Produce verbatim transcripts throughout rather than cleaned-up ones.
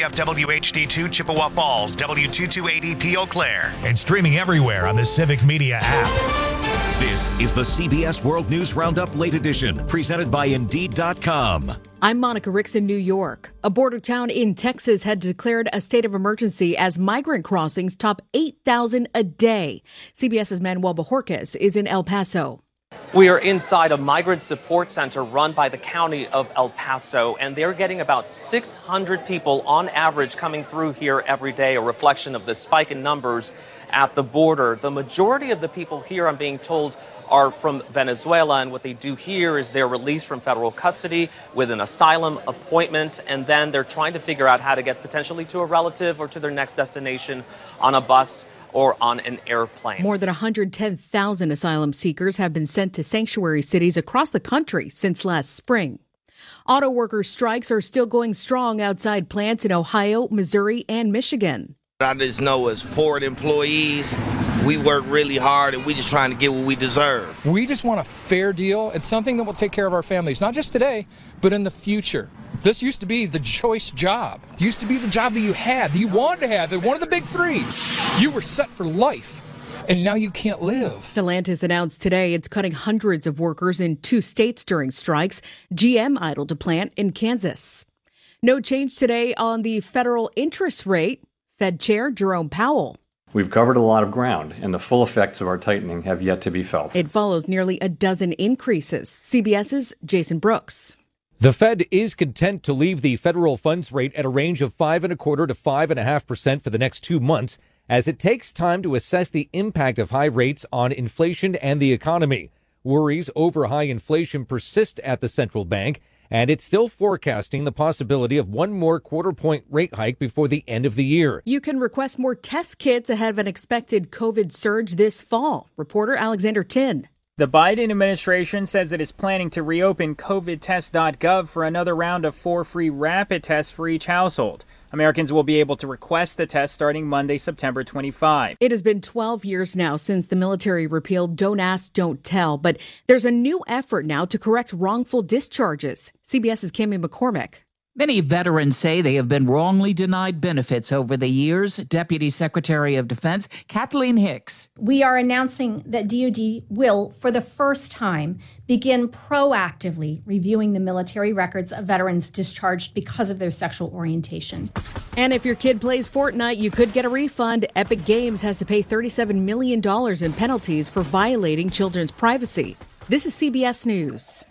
F W H D two Chippewa Falls, W two two eight E P Eau Claire. And streaming everywhere on the Civic Media app. This is the C B S World News Roundup Late Edition, presented by Indeed dot com. I'm Monica Ricks in New York. A border town in Texas had declared a state of emergency as migrant crossings top eight thousand a day. CBS's Manuel Bojorquez is in El Paso. We are inside a migrant support center run by the county of El Paso, and they're getting about six hundred people on average coming through here every day, a reflection of the spike in numbers at the border. The majority of the people here, I'm being told, are from Venezuela, and what they do here is they're released from federal custody with an asylum appointment, and then they're trying to figure out how to get potentially to a relative or to their next destination on a bus or on an airplane. More than one hundred ten thousand asylum seekers have been sent to sanctuary cities across the country since last spring. Auto worker strikes are still going strong outside plants in Ohio, Missouri, and Michigan. I just know as Ford employees, we work really hard and we just trying to get what we deserve. We just want a fair deal. It's something that will take care of our families, not just today, but in the future. This used to be the choice job. It used to be the job that you had, that you wanted to have, that one of the big three. You were set for life, and now you can't live. Stellantis announced today it's cutting hundreds of workers in two states during strikes. G M idled a plant in Kansas. No change today on the federal interest rate. Fed Chair Jerome Powell. We've covered a lot of ground, and the full effects of our tightening have yet to be felt. It follows nearly a dozen increases. CBS's Jason Brooks. The Fed is content to leave the federal funds rate at a range of five and a quarter to five and a half percent for the next two months, as it takes time to assess the impact of high rates on inflation and the economy. Worries over high inflation persist at the central bank, and it's still forecasting the possibility of one more quarter-point rate hike before the end of the year. You can request more test kits ahead of an expected COVID surge this fall. Reporter Alexander Tin. The Biden administration says it is planning to reopen covid test dot gov for another round of four free rapid tests for each household. Americans will be able to request the test starting Monday, September twenty-fifth. It has been twelve years now since the military repealed Don't Ask, Don't Tell, but there's a new effort now to correct wrongful discharges. CBS's Cammie McCormick. Many veterans say they have been wrongly denied benefits over the years. Deputy Secretary of Defense Kathleen Hicks. We are announcing that D O D will, for the first time, begin proactively reviewing the military records of veterans discharged because of their sexual orientation. And if your kid plays Fortnite, you could get a refund. Epic Games has to pay thirty-seven million dollars in penalties for violating children's privacy. This is C B S News.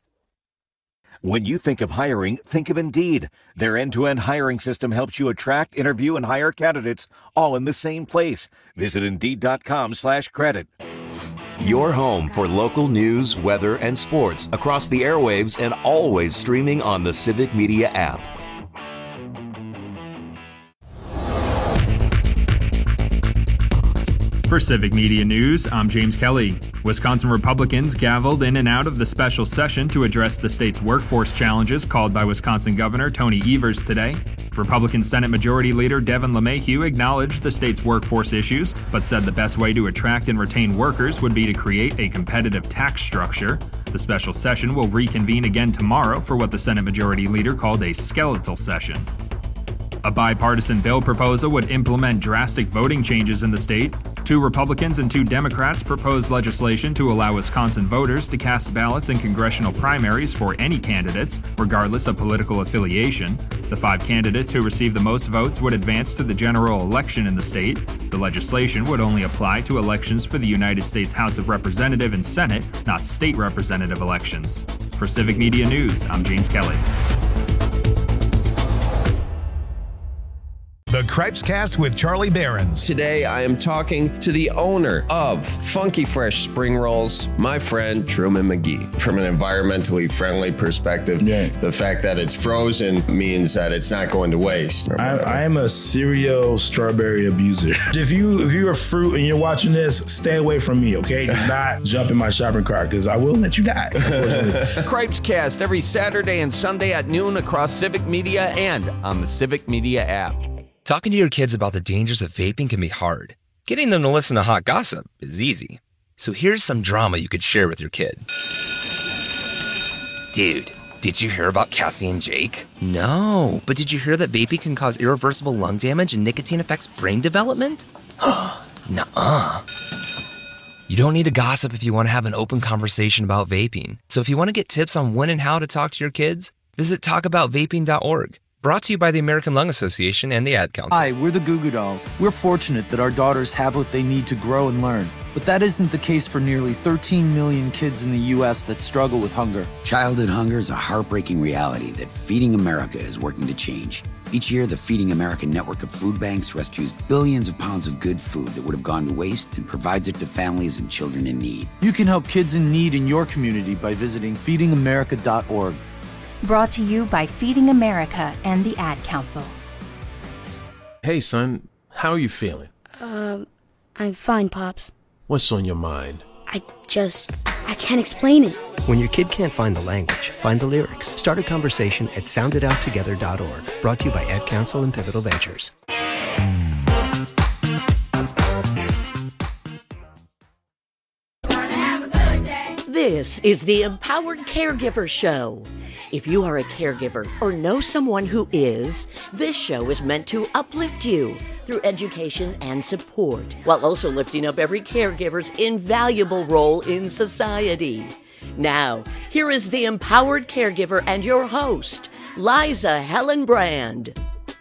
When you think of hiring, think of Indeed. Their end-to-end hiring system helps you attract, interview, and hire candidates all in the same place. Visit Indeed.com slash credit. Your home for local news, weather, and sports across the airwaves and always streaming on the Civic Media app. For Civic Media News, I'm James Kelly. Wisconsin Republicans gavelled in and out of the special session to address the state's workforce challenges called by Wisconsin Governor Tony Evers today. Republican Senate Majority Leader Devin LeMahieu acknowledged the state's workforce issues, but said the best way to attract and retain workers would be to create a competitive tax structure. The special session will reconvene again tomorrow for what the Senate Majority Leader called a skeletal session. A bipartisan bill proposal would implement drastic voting changes in the state. Two Republicans and two Democrats proposed legislation to allow Wisconsin voters to cast ballots in congressional primaries for any candidates, regardless of political affiliation. The five candidates who receive the most votes would advance to the general election in the state. The legislation would only apply to elections for the United States House of Representatives and Senate, not state representative elections. For Civic Media News, I'm James Kelly. The Cripes Cast with Charlie Behrens. Today, I am talking to the owner of Funky Fresh Spring Rolls, my friend Truman McGee. From an environmentally friendly perspective, yeah. The fact that it's frozen means that it's not going to waste. I, I am a serial strawberry abuser. If you if you're a fruit and you're watching this, stay away from me, okay? Do not jump in my shopping cart because I will let you die. Cripes Cast every Saturday and Sunday at noon across Civic Media and on the Civic Media app. Talking to your kids about the dangers of vaping can be hard. Getting them to listen to hot gossip is easy. So here's some drama you could share with your kid. Dude, Did you hear about Cassie and Jake? No, but did you hear that vaping can cause irreversible lung damage and nicotine affects brain development? Nuh-uh. You don't need to gossip if you want to have an open conversation about vaping. So if you want to get tips on when and how to talk to your kids, visit talk about vaping dot org. Brought to you by the American Lung Association and the Ad Council. Hi, we're the Goo Goo Dolls. We're fortunate that our daughters have what they need to grow and learn. But that isn't the case for nearly thirteen million kids in the U S that struggle with hunger. Childhood hunger is a heartbreaking reality that Feeding America is working to change. Each year, the Feeding America network of food banks rescues billions of pounds of good food that would have gone to waste and provides it to families and children in need. You can help kids in need in your community by visiting feeding america dot org. Brought to you by Feeding America and the Ad Council. Hey, son, how are you feeling? Um, I'm fine, Pops. What's on your mind? I just, I can't explain it. When your kid can't find the language, find the lyrics. Start a conversation at sound it out together dot org. Brought to you by Ad Council and Pivotal Ventures. This is the Empowered Caregiver Show. If you are a caregiver or know someone who is, this show is meant to uplift you through education and support, while also lifting up every caregiver's invaluable role in society. Now, here is the Empowered Caregiver and your host, Liza Helen Brand.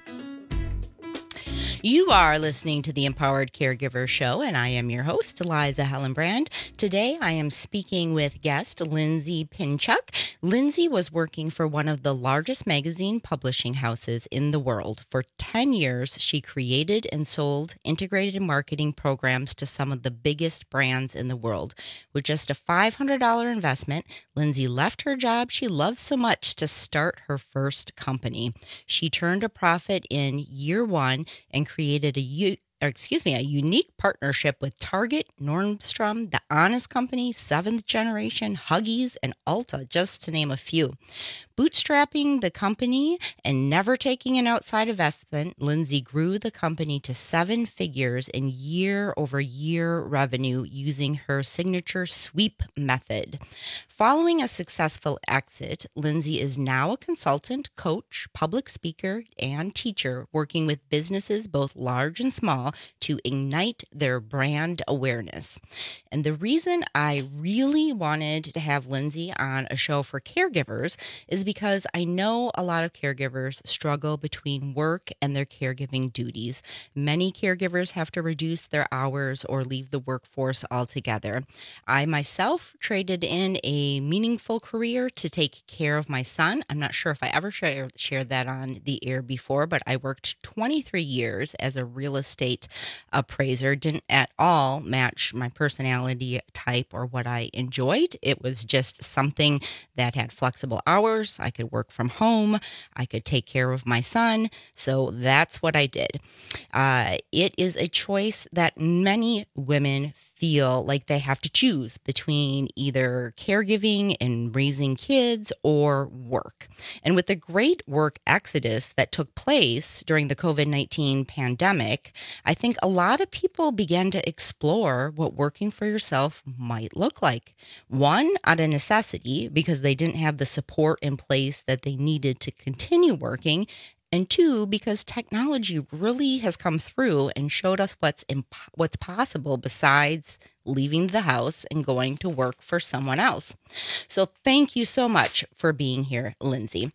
You are listening to the Empowered Caregiver Show, and I am your host, Liza Helen Brand. Today, I am speaking with guest Lindsay Pinchuk. Lindsay was working for one of the largest magazine publishing houses in the world. For ten years, she created and sold integrated marketing programs to some of the biggest brands in the world. With just a five hundred dollars investment, Lindsay left her job she loved so much to start her first company. She turned a profit in year one and created a u- or excuse me, a unique partnership with Target, Nordstrom, The Honest Company, Seventh Generation, Huggies, and Ulta, just to name a few. Bootstrapping the company and never taking an outside investment, Lindsay grew the company to seven figures in year-over-year revenue using her signature sweep method. Following a successful exit, Lindsay is now a consultant, coach, public speaker, and teacher working with businesses both large and small to ignite their brand awareness. And the reason I really wanted to have Lindsay on a show for caregivers is because I know a lot of caregivers struggle between work and their caregiving duties. Many caregivers have to reduce their hours or leave the workforce altogether. I myself traded in a meaningful career to take care of my son. I'm not sure if I ever share, shared that on the air before, but I worked twenty-three years as a real estate appraiser. Didn't at all match my personality type or what I enjoyed. It was just something that had flexible hours. I could work from home. I could take care of my son. So that's what I did. Uh, it is a choice that many women feel like they have to choose between either caregiving and raising kids or work. And with the great work exodus that took place during the covid nineteen pandemic, I think a lot of people began to explore what working for yourself might look like. One, out of necessity, because they didn't have the support in place that they needed to continue working. And two, because technology really has come through and showed us what's imp- what's possible besides leaving the house and going to work for someone else. So thank you so much for being here, Lindsay.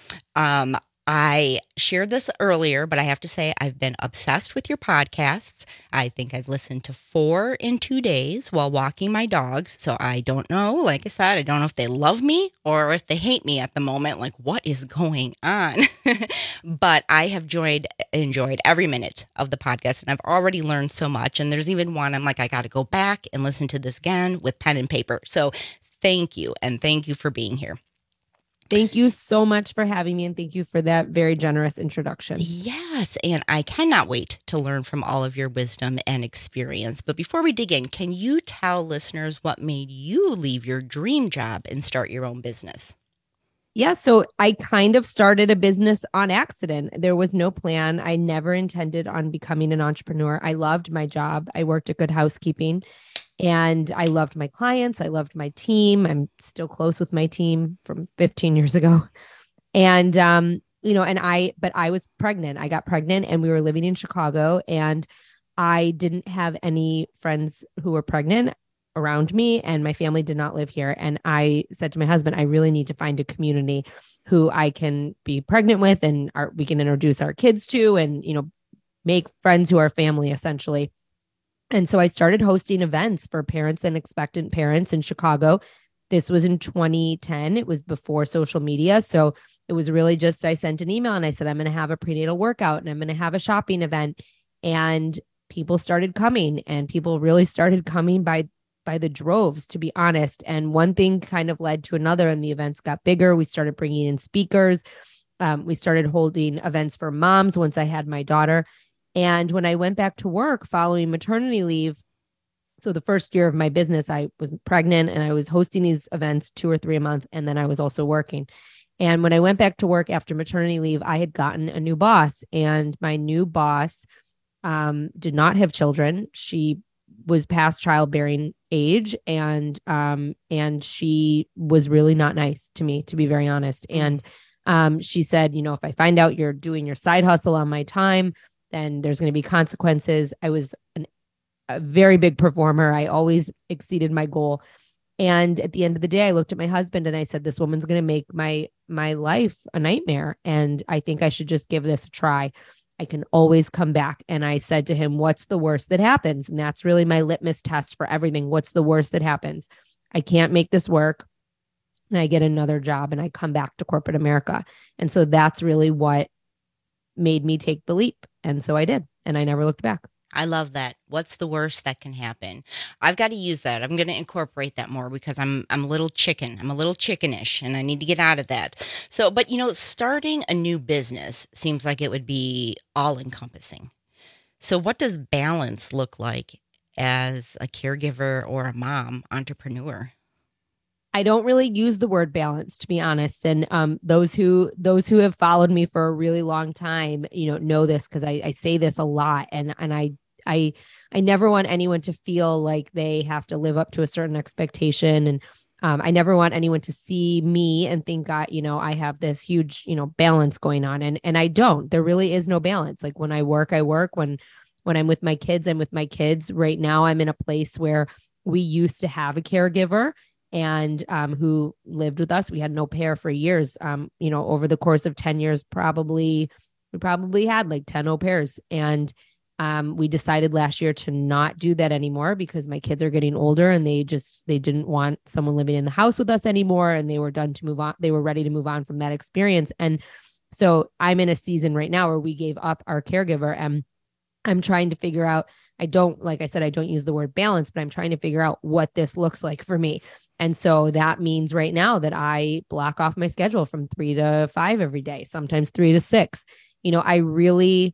Um, I shared this earlier, but I have to say I've been obsessed with your podcasts. I think I've listened to four in two days while walking my dogs. So I don't know, like I said, I don't know if they love me or if they hate me at the moment. Like, what is going on? But I have enjoyed, enjoyed every minute of the podcast, and I've already learned so much. And there's even one I'm like, I got to go back and listen to this again with pen and paper. So thank you. And thank you for being here. Thank you so much for having me, and thank you for that very generous introduction. Yes, and I cannot wait to learn from all of your wisdom and experience. But before we dig in, can you tell listeners what made you leave your dream job and start your own business? Yeah, so I kind of started a business on accident. There was no plan. I never intended on becoming an entrepreneur. I loved my job. I worked at Good Housekeeping. And I loved my clients. I loved my team. I'm still close with my team from fifteen years ago. And, um, you know, and I, but I was pregnant. I got pregnant and we were living in Chicago, and I didn't have any friends who were pregnant around me, and my family did not live here. And I said to my husband, I really need to find a community who I can be pregnant with, and our, we can introduce our kids to, and, you know, make friends who are family essentially. And so I started hosting events for parents and expectant parents in Chicago. This was in twenty ten. It was before social media. So it was really just, I sent an email and I said, I'm going to have a prenatal workout and I'm going to have a shopping event. And people started coming, and people really started coming by, by the droves, to be honest. And one thing kind of led to another, and the events got bigger. We started bringing in speakers. Um, we started holding events for moms once I had my daughter. And when I went back to work following maternity leave, so the first year of my business, I was pregnant and I was hosting these events two or three a month. And then I was also working. And when I went back to work after maternity leave, I had gotten a new boss, and my new boss um, did not have children. She was past childbearing age, and um, and she was really not nice to me, to be very honest. And um, she said, you know, if I find out you're doing your side hustle on my time, then there's going to be consequences. I was an, a very big performer. I always exceeded my goal. And at the end of the day, I looked at my husband and I said, this woman's going to make my, my life a nightmare. And I think I should just give this a try. I can always come back. And I said to him, what's the worst that happens? And that's really my litmus test for everything. What's the worst that happens? I can't make this work, and I get another job and I come back to corporate America. And so that's really what made me take the leap. And so I did, and I never looked back. I love that. What's the worst that can happen? I've got to use that. I'm going to incorporate that more, because I'm I'm a little chicken. I'm a little chickenish, and I need to get out of that. So, but you know, starting a new business seems like it would be all encompassing. So what does balance look like as a caregiver or a mom entrepreneur? I don't really use the word balance, to be honest. And um, those who those who have followed me for a really long time, you know, know this, because I, I say this a lot, and and I I I never want anyone to feel like they have to live up to a certain expectation, and um, I never want anyone to see me and think, God, you know, I have this huge, you know, balance going on, and and I don't. There really is no balance. Like when I work, I work. When when I'm with my kids, I'm with my kids. Right now, I'm in a place where we used to have a caregiver, and um, who lived with us. We had an au pair for years. Um, you know, over the course of ten years, probably, we probably had like ten au pairs. And um, we decided last year to not do that anymore, because my kids are getting older, and they just, they didn't want someone living in the house with us anymore. And they were done to move on. They were ready to move on from that experience. And so I'm in a season right now where we gave up our caregiver, and I'm trying to figure out, I don't, like I said, I don't use the word balance, but I'm trying to figure out what this looks like for me. And so that means right now that I block off my schedule from three to five every day, sometimes three to six. You know, I really,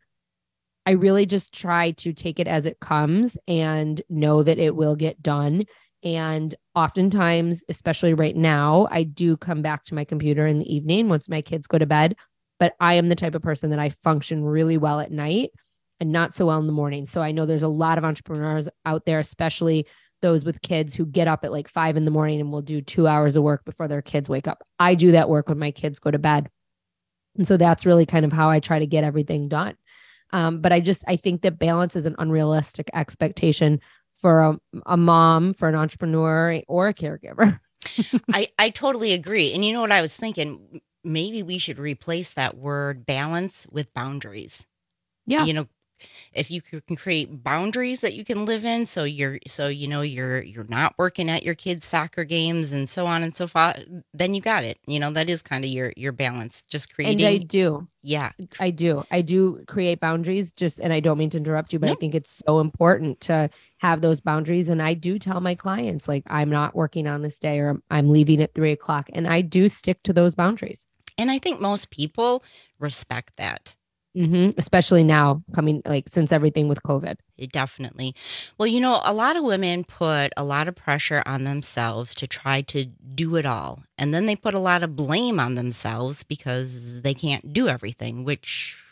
I really just try to take it as it comes and know that it will get done. And oftentimes, especially right now, I do come back to my computer in the evening once my kids go to bed. But I am the type of person that I function really well at night and not so well in the morning. So I know there's a lot of entrepreneurs out there, especially those with kids, who get up at like five in the morning and will do two hours of work before their kids wake up. I do that work when my kids go to bed. And so that's really kind of how I try to get everything done. Um, but I just, I think that balance is an unrealistic expectation for a, a mom, for an entrepreneur, or a caregiver. I, I totally agree. And you know what I was thinking? Maybe we should replace that word balance with boundaries. Yeah. You know, if you can create boundaries that you can live in, so you're, so, you know, you're, you're not working at your kids' soccer games and so on and so forth, then you got it. You know, that is kind of your, your balance, just creating. And I do. Yeah, I do. I do create boundaries, just, and I don't mean to interrupt you, but nope. I think it's so important to have those boundaries. And I do tell my clients, like, I'm not working on this day, or I'm leaving at three o'clock. And I do stick to those boundaries. And I think most people respect that. Mm-hmm. Especially now, coming like since everything with COVID. Definitely. Well, you know, a lot of women put a lot of pressure on themselves to try to do it all. And then they put a lot of blame on themselves because they can't do everything, which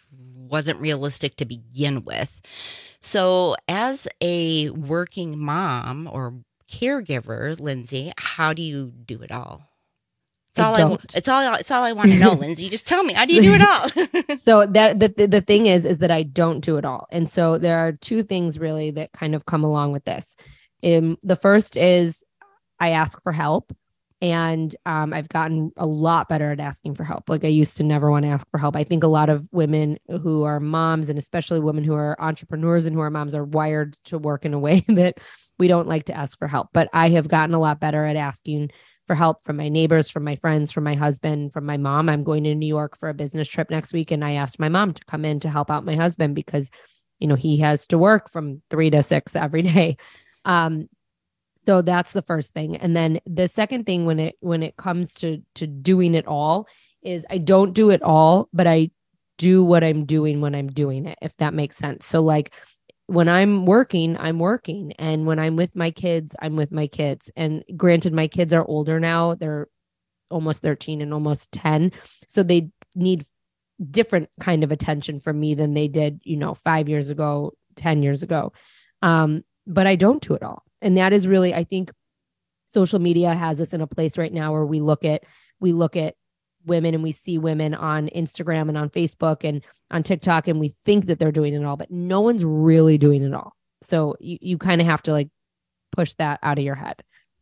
wasn't realistic to begin with. So as a working mom or caregiver, Lindsay, how do you do it all? It's all I, I it's all it's all I want to know, Lindsay. Just tell me, how do you do it all? So that the the thing is is that I don't do it all. And so there are two things really that kind of come along with this. Um, the first is I ask for help, and um, I've gotten a lot better at asking for help. Like I used to never want to ask for help. I think a lot of women who are moms, and especially women who are entrepreneurs and who are moms, are wired to work in a way that we don't like to ask for help. But I have gotten a lot better at asking for help from my neighbors, from my friends, from my husband, from my mom. I'm going to New York for a business trip next week. And I asked my mom to come in to help out my husband because, you know, he has to work from three to six every day. Um, so that's the first thing. And then the second thing when it, when it comes to, to doing it all is I don't do it all, but I do what I'm doing when I'm doing it, if that makes sense. So like, when I'm working, I'm working. And when I'm with my kids, I'm with my kids. And granted, my kids are older now. They're almost thirteen and almost ten. So they need different kind of attention from me than they did, you know, five years ago, ten years ago. Um, but I don't do it all. And that is really, I think social media has us in a place right now where we look at, we look at women and we see women on Instagram and on Facebook and on TikTok, and we think that they're doing it all, but no one's really doing it all. So you, you kind of have to like push that out of your head.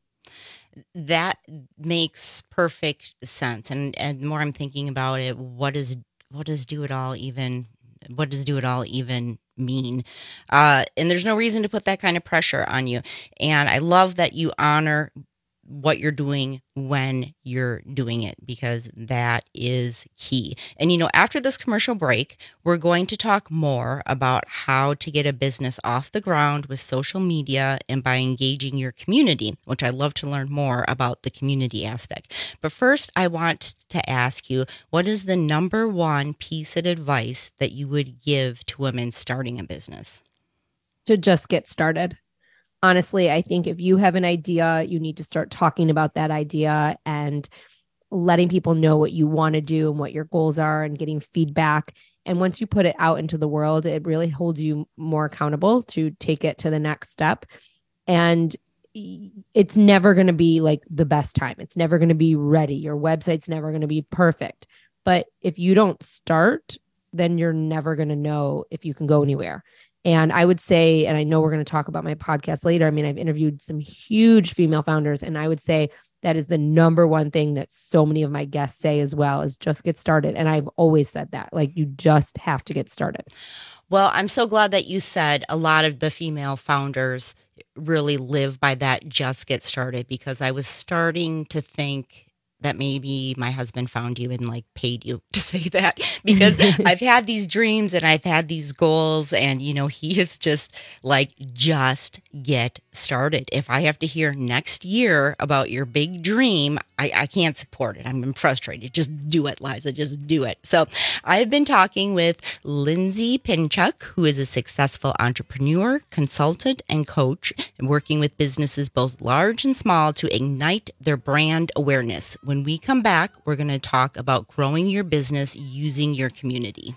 That makes perfect sense. And, and the more I'm thinking about it, what is, what does do it all even, what does do it all even mean? Uh, and there's no reason to put that kind of pressure on you. And I love that you honor what you're doing when you're doing it, because that is key. And, you know, after this commercial break, we're going to talk more about how to get a business off the ground with social media and by engaging your community, which I love to learn more about the community aspect. But first, I want to ask you, what is the number one piece of advice that you would give to women starting a business? To just get started. Honestly, I think if you have an idea, you need to start talking about that idea and letting people know what you want to do and what your goals are and getting feedback. And once you put it out into the world, it really holds you more accountable to take it to the next step. And it's never going to be like the best time. It's never going to be ready. Your website's never going to be perfect. But if you don't start, then you're never going to know if you can go anywhere. And I would say, and I know we're going to talk about my podcast later. I mean, I've interviewed some huge female founders, and I would say that is the number one thing that so many of my guests say as well, is just get started. And I've always said that, like, you just have to get started. Well, I'm so glad that you said a lot of the female founders really live by that just get started, because I was starting to think that maybe my husband found you and like paid you to say that, because I've had these dreams and I've had these goals, and, you know, he is just like, just get started. If I have to hear next year about your big dream, I, I can't support it. I'm frustrated. Just do it, Liza, just do it. So I've been talking with Lindsay Pinchuk, who is a successful entrepreneur, consultant, and coach, and working with businesses both large and small to ignite their brand awareness. When we come back, we're going to talk about growing your business using your community.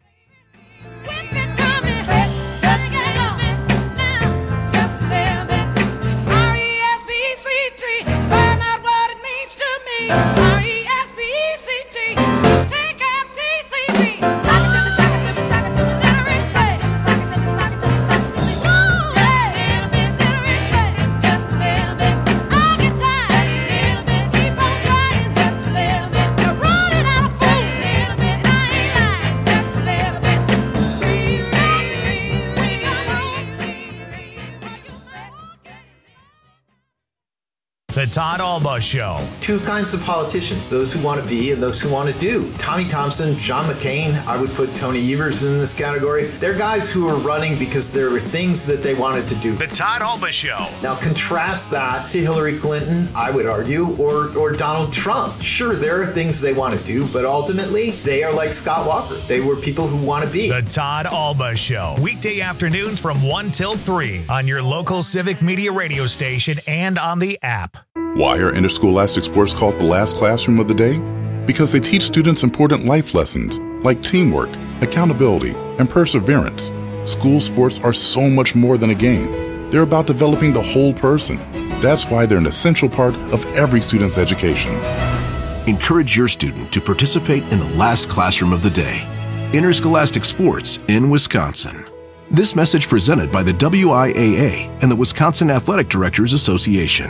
The Todd Alba Show. Two kinds of politicians, those who want to be and those who want to do. Tommy Thompson, John McCain, I would put Tony Evers in this category. They're guys who are running because there were things that they wanted to do. The Todd Alba Show. Now contrast that to Hillary Clinton, I would argue, or, or Donald Trump. Sure, there are things they want to do, but ultimately they are like Scott Walker. They were people who want to be. The Todd Alba Show. Weekday afternoons from one till three on your local Civic Media radio station and on the app. Why are Interscholastic Sports called the last classroom of the day? Because they teach students important life lessons like teamwork, accountability, and perseverance. School sports are so much more than a game. They're about developing the whole person. That's why they're an essential part of every student's education. Encourage your student to participate in the last classroom of the day. Interscholastic Sports in Wisconsin. This message presented by the W I A A and the Wisconsin Athletic Directors Association.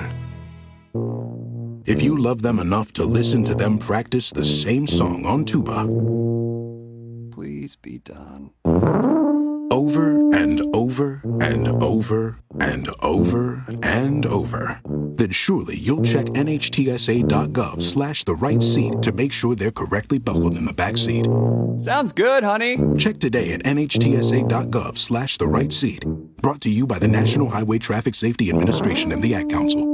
If you love them enough to listen to them practice the same song on tuba, please be done. Over and over and over and over and over, then surely you'll check N H T S A dot gov slash the right seat to make sure they're correctly buckled in the back seat. Sounds good, honey. Check today at N H T S A dot gov slash the right seat. Brought to you by the National Highway Traffic Safety Administration and the Ad Council.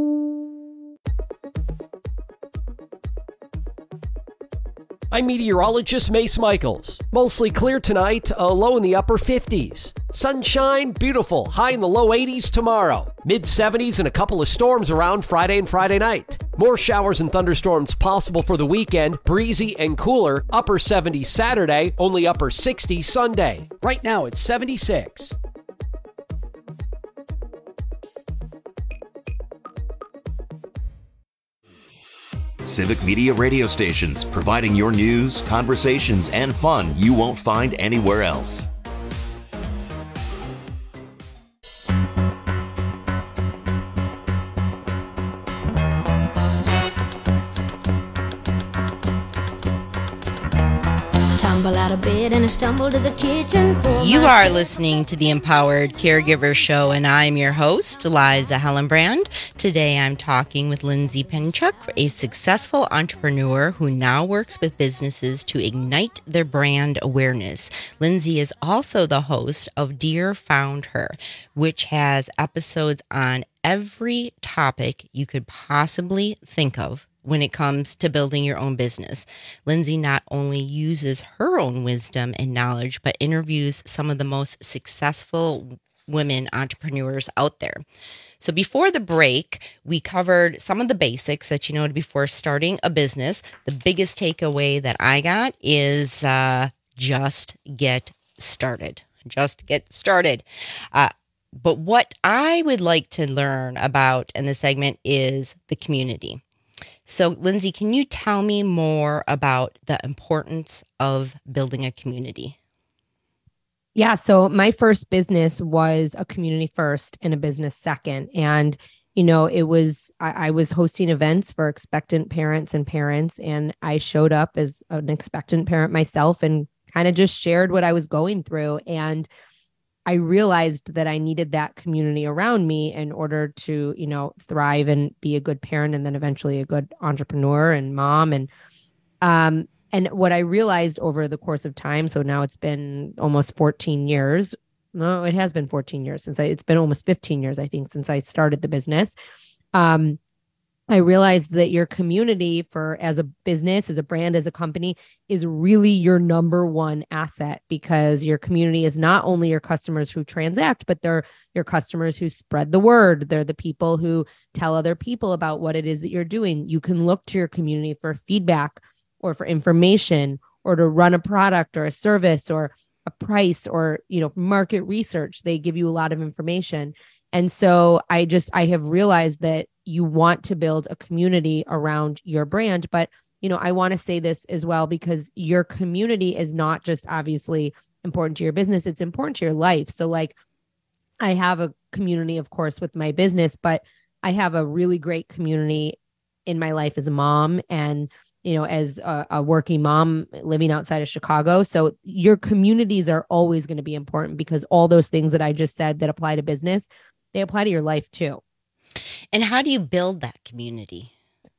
I'm meteorologist Mace Michaels. Mostly clear tonight, a low in the upper fifties. Sunshine, beautiful, high in the low eighties tomorrow. mid seventies and a couple of storms around Friday and Friday night. More showers and thunderstorms possible for the weekend, breezy and cooler, upper seventies Saturday, only upper sixties Sunday. Right now it's seventy-six. Civic Media radio stations, providing your news, conversations, and fun you won't find anywhere else. Tumble out of bed and I stumble to the kitchen. You are listening to the Empowered Caregiver Show, and I'm your host, Liza Hellenbrand. Today I'm talking with Lindsay Pinchuk, a successful entrepreneur who now works with businesses to ignite their brand awareness. Lindsay is also the host of Dear Found Her, which has episodes on every topic you could possibly think of when it comes to building your own business. Lindsay not only uses her own wisdom and knowledge, but interviews some of the most successful women entrepreneurs out there. So before the break, we covered some of the basics that you know before starting a business. The biggest takeaway that I got is uh, just get started. Just get started. Uh, but what I would like to learn about in this segment is the community. So, Lindsay, can you tell me more about the importance of building a community? Yeah. So my first business was a community first and a business second. And, you know, it was, I, I was hosting events for expectant parents and parents, and I showed up as an expectant parent myself and kind of just shared what I was going through. And I realized that I needed that community around me in order to, you know, thrive and be a good parent, and then eventually a good entrepreneur and mom. And, um, and what I realized over the course of time, so now it's been almost fourteen years. No, it has been fourteen years since I, it's been almost fifteen years, I think, since I started the business. Um, I realized that your community for as a business, as a brand, as a company is really your number one asset, because your community is not only your customers who transact, but they're your customers who spread the word. They're the people who tell other people about what it is that you're doing. You can look to your community for feedback or for information or to run a product or a service or a price or, you know, market research. They give you a lot of information. And so I just, I have realized that you want to build a community around your brand. But, you know, I want to say this as well, because your community is not just obviously important to your business, it's important to your life. So like, I have a community, of course, with my business, but I have a really great community in my life as a mom and, you know, as a, a working mom living outside of Chicago. So your communities are always going to be important, because all those things that I just said that apply to business, they apply to your life too. And how do you build that community?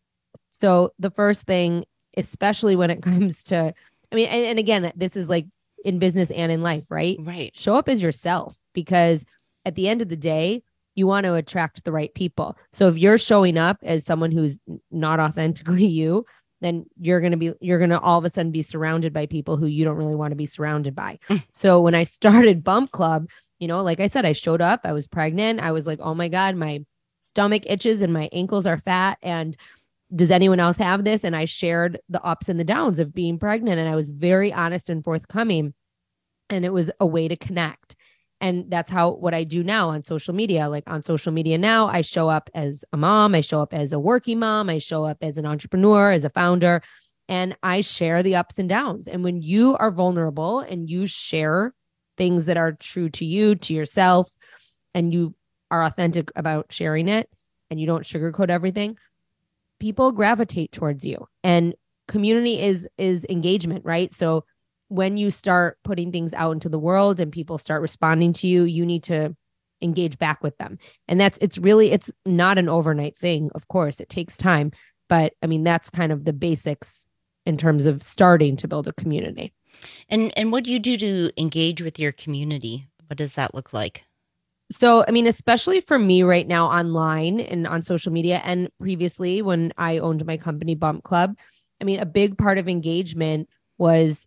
So the first thing, especially when it comes to, I mean, and, and again, this is like in business and in life, right? Right. Show up as yourself, because at the end of the day, you want to attract the right people. So if you're showing up as someone who's not authentically you, then you're going to be, you're going to all of a sudden be surrounded by people who you don't really want to be surrounded by. So when I started Bump Club, you know, like I said, I showed up, I was pregnant. I was like, oh my God, my stomach itches and my ankles are fat. And does anyone else have this? And I shared the ups and the downs of being pregnant. And I was very honest and forthcoming. and it was a way to connect. And that's how what I do now on social media. Like on social media now, I show up as a mom, I show up as a working mom, I show up as an entrepreneur, as a founder, and I share the ups and downs. And when you are vulnerable and you share things that are true to you, to yourself, and you are authentic about sharing it, and you don't sugarcoat everything, people gravitate towards you. And community is is engagement, right? So when you start putting things out into the world and people start responding to you, you need to engage back with them. And that's, it's really, it's not an overnight thing. Of course, it takes time, but I mean, that's kind of the basics in terms of starting to build a community. And, and what do you do to engage with your community? What does that look like? So, I mean, especially for me right now online and on social media, and previously when I owned my company Bump Club, I mean, a big part of engagement was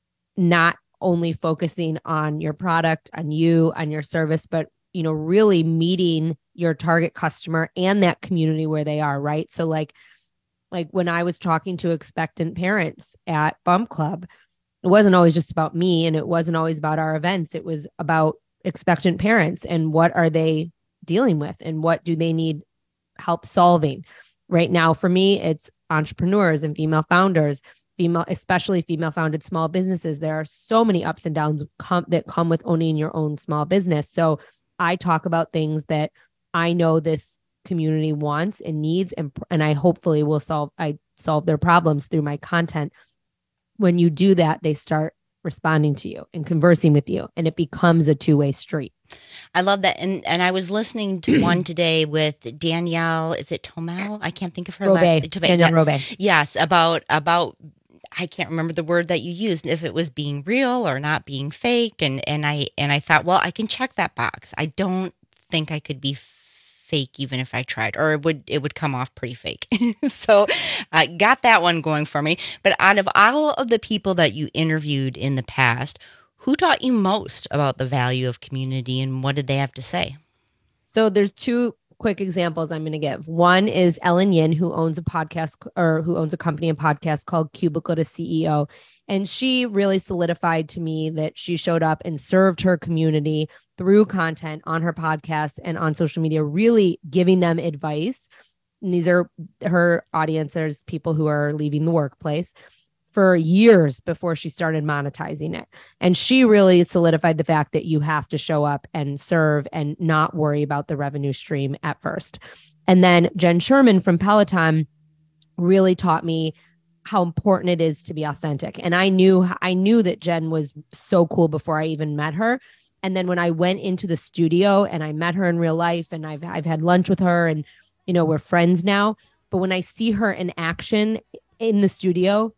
not only focusing on your product, on you, on your service, but, you know, really meeting your target customer and that community where they are, right? So like, like when I was talking to expectant parents at Bump Club, it wasn't always just about me, and it wasn't always about our events. It was about expectant parents and what are they dealing with and what do they need help solving. Right now, for me, it's entrepreneurs and female founders, female, especially female founded small businesses. There are so many ups and downs com- that come with owning your own small business. So I talk about things that I know this community wants and needs, and, and I hopefully will solve, I solve their problems through my content. When you do that, they start responding to you and conversing with you, and it becomes a two-way street. I love that. And and I was listening to one today with Danielle, is it Tomel? I can't think of her. Robe. La- Danielle Robe. Yes, about, about, I can't remember the word that you used, if it was being real or not being fake. And, and I, and I thought, well, I can check that box. I don't think I could be fake even if I tried, or it would, it would come off pretty fake. So I uh, got that one going for me. But out of all of the people that you interviewed in the past, who taught you most about the value of community, and what did they have to say? So there's two quick examples I'm going to give. One is Ellen Yin, who owns a podcast or who owns a company and podcast called Cubicle to C E O. And she really solidified to me that she showed up and served her community through content on her podcast and on social media, really giving them advice. And these are her audience. There's people who are leaving the workplace for years before she started monetizing it. And she really solidified the fact that you have to show up and serve and not worry about the revenue stream at first. And then Jen Sherman from Peloton really taught me how important it is to be authentic. And I knew, I knew that Jen was so cool before I even met her. And then when I went into the studio and I met her in real life, and I've, I've had lunch with her, and, you know, we're friends now, but when I see her in action in the studio,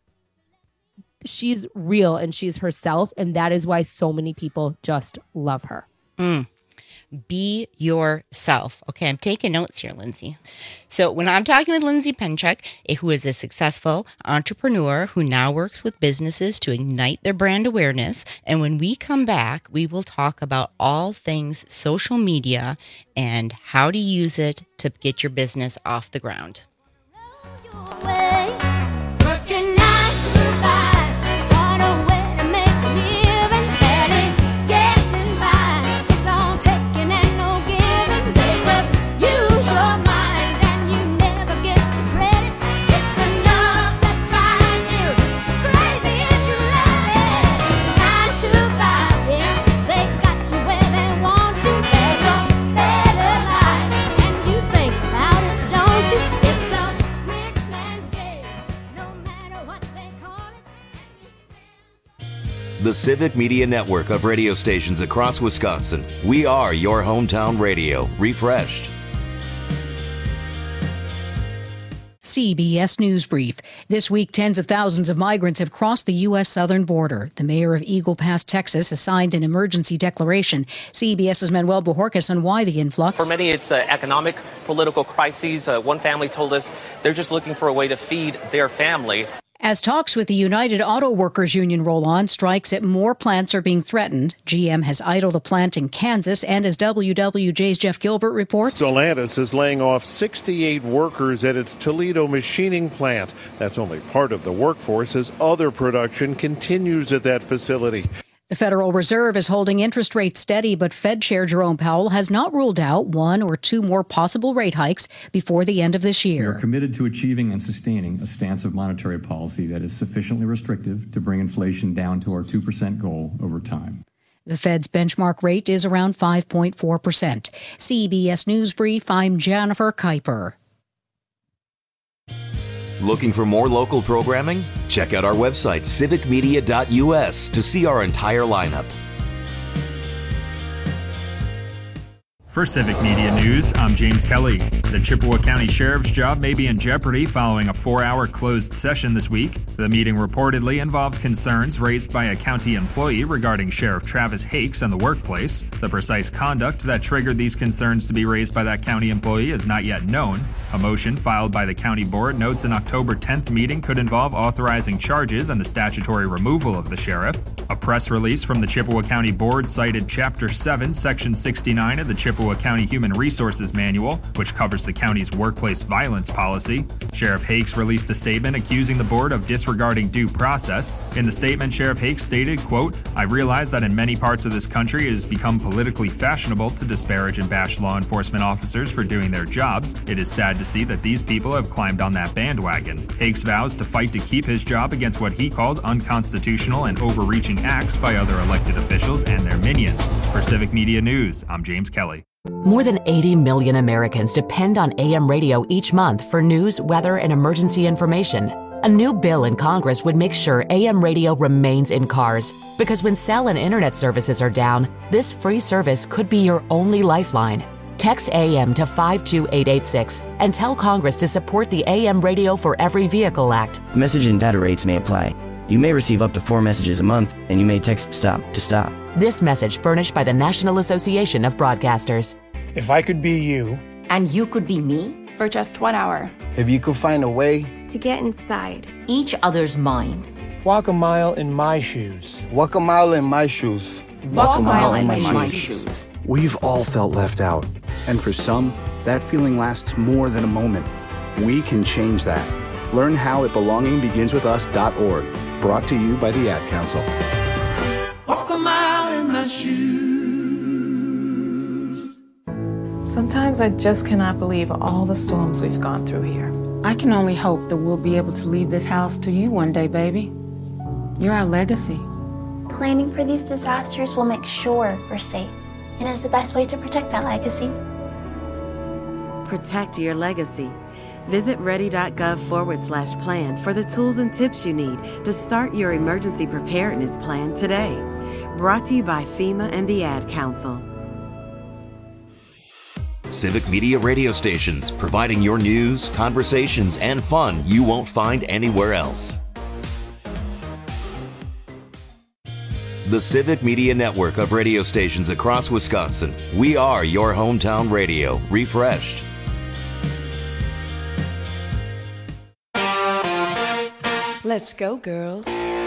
she's real and she's herself. And that is why so many people just love her. Mm. Be yourself. Okay, I'm taking notes here, Lindsay. So when I'm talking with Lindsay Pinchuk, who is a successful entrepreneur who now works with businesses to ignite their brand awareness, and when we come back, we will talk about all things social media and how to use it to get your business off the ground. The Civic Media Network of radio stations across Wisconsin. We are your hometown radio, refreshed. C B S News Brief. This week, tens of thousands of migrants have crossed the U S southern border. The mayor of Eagle Pass, Texas, has signed an emergency declaration. CBS's Manuel Bojorquez on why the influx. For many, it's uh, economic, political crises. Uh, one family told us they're just looking for a way to feed their family. As talks with the United Auto Workers Union roll on, strikes at more plants are being threatened. G M has idled a plant in Kansas, and as W W J's Jeff Gilbert reports, Stellantis is laying off sixty-eight workers at its Toledo machining plant. That's only part of the workforce as other production continues at that facility. The Federal Reserve is holding interest rates steady, but Fed Chair Jerome Powell has not ruled out one or two more possible rate hikes before the end of this We year. are committed to achieving and sustaining a stance of monetary policy that is sufficiently restrictive to bring inflation down to our two percent goal over time. The Fed's benchmark rate is around five point four percent. C B S News Brief, I'm Jennifer Kuiper. Looking for more local programming? Check out our website, civic media dot u s, to see our entire lineup. For Civic Media News, I'm James Kelly. The Chippewa County Sheriff's job may be in jeopardy following a four-hour closed session this week. The meeting reportedly involved concerns raised by a county employee regarding Sheriff Travis Hakes and the workplace. The precise conduct that triggered these concerns to be raised by that county employee is not yet known. A motion filed by the county board notes an October tenth meeting could involve authorizing charges and the statutory removal of the sheriff. A press release from the Chippewa County Board cited Chapter seven, Section sixty-nine of the Chippewa County Human Resources Manual, which covers the county's workplace violence policy. Sheriff Hakes released a statement accusing the board of disregarding due process. In the statement, Sheriff Hakes stated, quote, "I realize that in many parts of this country it has become politically fashionable to disparage and bash law enforcement officers for doing their jobs. It is sad to see that these people have climbed on that bandwagon." Hakes vows to fight to keep his job against what he called unconstitutional and overreaching acts by other elected officials and their minions. For Civic Media News, I'm James Kelly. More than eighty million Americans depend on A M radio each month for news, weather, and emergency information. A new bill in Congress would make sure A M radio remains in cars, because when cell and internet services are down, this free service could be your only lifeline. Text A M to five two eight eight six and tell Congress to support the A M Radio for Every Vehicle Act. Message and data rates may apply. You may receive up to four messages a month, and you may text STOP to stop. This message furnished by the National Association of Broadcasters. If I could be you. And you could be me for just one hour. If you could find a way. To get inside each other's mind. Walk a mile in my shoes. Walk a mile in my shoes. Walk, Walk a mile, mile in, in my, my shoes. shoes. We've all felt left out. And for some, that feeling lasts more than a moment. We can change that. Learn how at belonging begins with us dot org. Brought to you by the Ad Council. Walk a mile in my shoes. Sometimes I just cannot believe all the storms we've gone through here. I can only hope that we'll be able to leave this house to you one day, baby. You're our legacy. Planning for these disasters will make sure we're safe, and is the best way to protect that legacy. Protect your legacy. Visit ready.gov forward slash plan for the tools and tips you need to start your emergency preparedness plan today. Brought to you by FEMA and the Ad Council. Civic Media radio stations, providing your news, conversations, and fun you won't find anywhere else. The Civic Media network of radio stations across Wisconsin. We are your hometown radio, refreshed. Let's go, girls.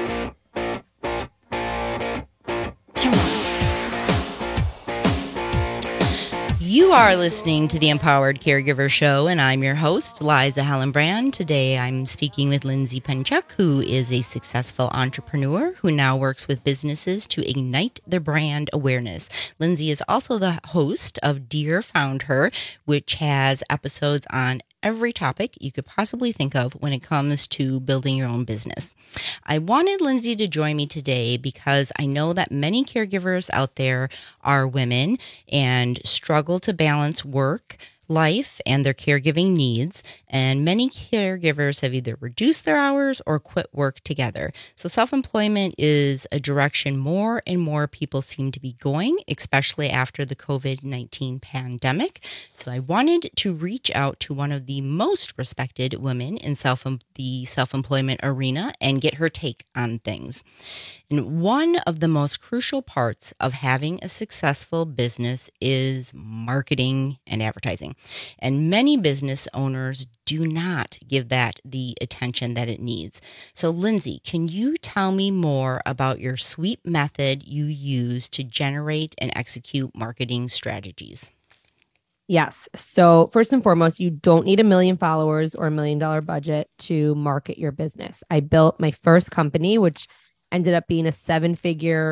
You are listening to the Empowered Caregiver Show, and I'm your host, Liza Hallenbrand. Today, I'm speaking with Lindsay Pinchuk, who is a successful entrepreneur who now works with businesses to ignite their brand awareness. Lindsay is also the host of Dear Found Her, which has episodes on every topic you could possibly think of when it comes to building your own business. I wanted Lindsay to join me today because I know that many caregivers out there are women and struggle to balance work, life, and their caregiving needs, and many caregivers have either reduced their hours or quit work together. So self-employment is a direction more and more people seem to be going, especially after the covid nineteen pandemic. So I wanted to reach out to one of the most respected women in self the self-employment arena and get her take on things. And one of the most crucial parts of having a successful business is marketing and advertising. And many business owners do not give that the attention that it needs. So, Lindsay, can you tell me more about your sweet method you use to generate and execute marketing strategies? Yes. So first and foremost, you don't need a million followers or a million dollar budget to market your business. I built my first company, which ended up being a seven figure,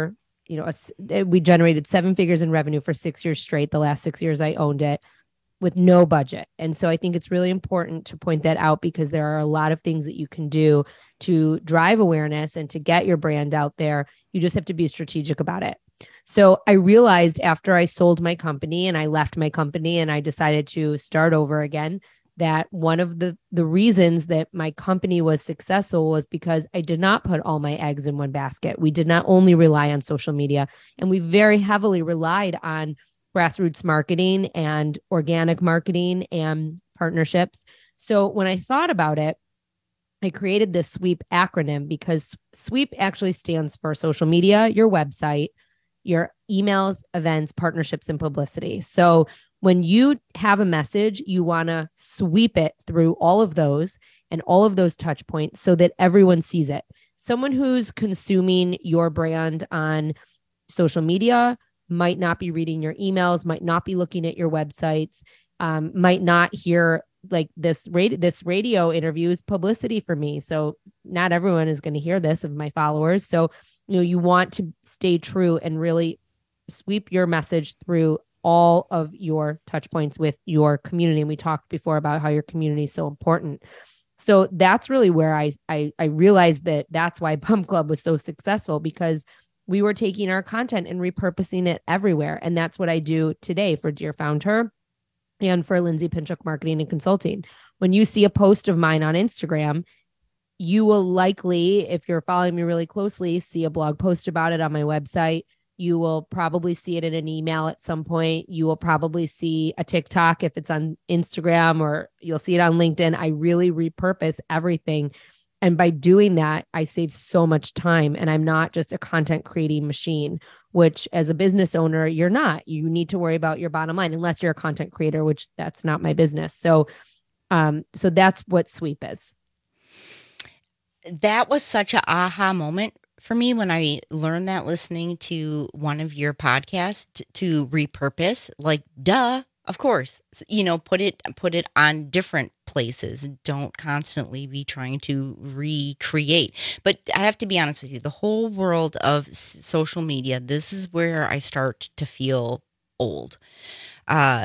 you know, a, we generated seven figures in revenue for six years straight. The last six years I owned it with no budget. And so I think it's really important to point that out because there are a lot of things that you can do to drive awareness and to get your brand out there. You just have to be strategic about it. So I realized after I sold my company and I left my company and I decided to start over again, that one of the, the reasons that my company was successful was because I did not put all my eggs in one basket. We did not only rely on social media, and we very heavily relied on grassroots marketing and organic marketing and partnerships. So when I thought about it, I created this SWEEP acronym because SWEEP actually stands for social media, your website, your emails, events, partnerships, and publicity. So when you have a message, you want to sweep it through all of those and all of those touch points so that everyone sees it. Someone who's consuming your brand on social media might not be reading your emails, might not be looking at your websites, um, might not hear like this radio, this radio interview is publicity for me. So not everyone is going to hear this of my followers. So, you know, you want to stay true and really sweep your message through all of your touch points with your community. And we talked before about how your community is so important. So that's really where I, I, I realized that that's why Bump Club was so successful, because we were taking our content and repurposing it everywhere. And that's what I do today for Dear Found Her and for Lindsay Pinchuk Marketing and Consulting. When you see a post of mine on Instagram, you will likely, if you're following me really closely, see a blog post about it on my website. You will probably see it in an email at some point. You will probably see a TikTok if it's on Instagram, or you'll see it on LinkedIn. I really repurpose everything. And by doing that, I save so much time, and I'm not just a content creating machine, which as a business owner, you're not. You need to worry about your bottom line unless you're a content creator, which that's not my business. So, um, so that's what SWEEP is. That was such an aha moment for me when I learned that listening to one of your podcasts, to repurpose, like, duh, of course, you know, put it, put it on different places. Don't constantly be trying to recreate. But I have to be honest with you, the whole world of s- social media, this is where I start to feel old. Uh,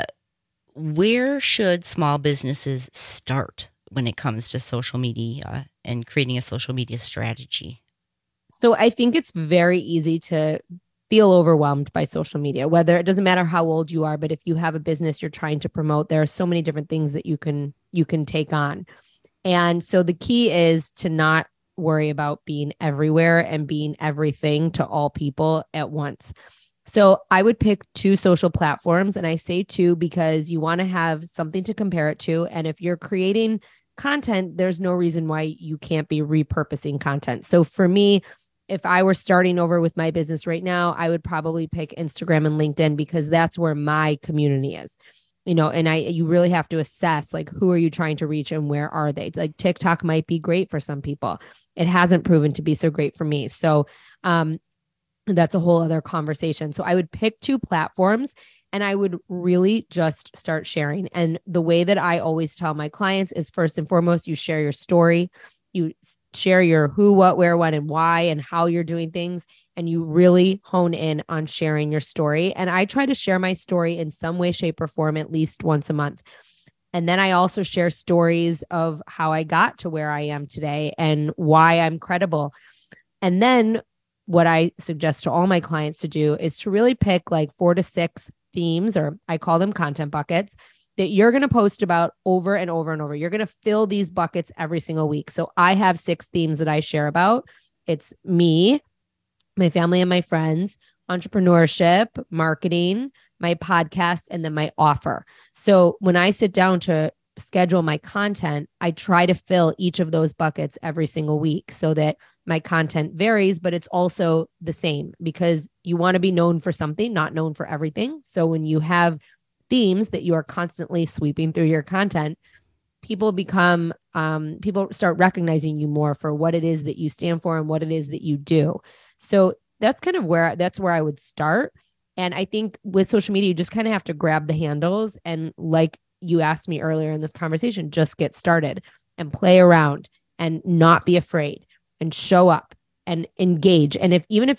where should small businesses start when it comes to social media and creating a social media strategy? So I think it's very easy to feel overwhelmed by social media, whether it doesn't matter how old you are, but if you have a business you're trying to promote, there are so many different things that you can, you can take on. And so the key is to not worry about being everywhere and being everything to all people at once. So I would pick two social platforms, and I say two because you want to have something to compare it to. And if you're creating content, there's no reason why you can't be repurposing content. So for me, if I were starting over with my business right now, I would probably pick Instagram and LinkedIn because that's where my community is, you know, and I, you really have to assess, like, who are you trying to reach and where are they? Like TikTok might be great for some people. It hasn't proven to be so great for me. So, um, that's a whole other conversation. So I would pick two platforms and I would really just start sharing. And the way that I always tell my clients is, first and foremost, you share your story. You share your who, what, where, when, and why, and how you're doing things. And you really hone in on sharing your story. And I try to share my story in some way, shape, or form at least once a month. And then I also share stories of how I got to where I am today and why I'm credible. And then what I suggest to all my clients to do is to really pick like four to six themes, or I call them content buckets, that you're going to post about over and over and over. You're going to fill these buckets every single week. So I have six themes that I share about. It's me, my family and my friends, entrepreneurship, marketing, my podcast, and then my offer. So when I sit down to schedule my content, I try to fill each of those buckets every single week so that my content varies, but it's also the same, because you want to be known for something, not known for everything. So when you have themes that you are constantly sweeping through your content, people become, um, people start recognizing you more for what it is that you stand for and what it is that you do. So that's kind of where, that's where I would start. And I think with social media, you just kind of have to grab the handles. And like you asked me earlier in this conversation, just get started and play around and not be afraid and show up and engage. And if, even if you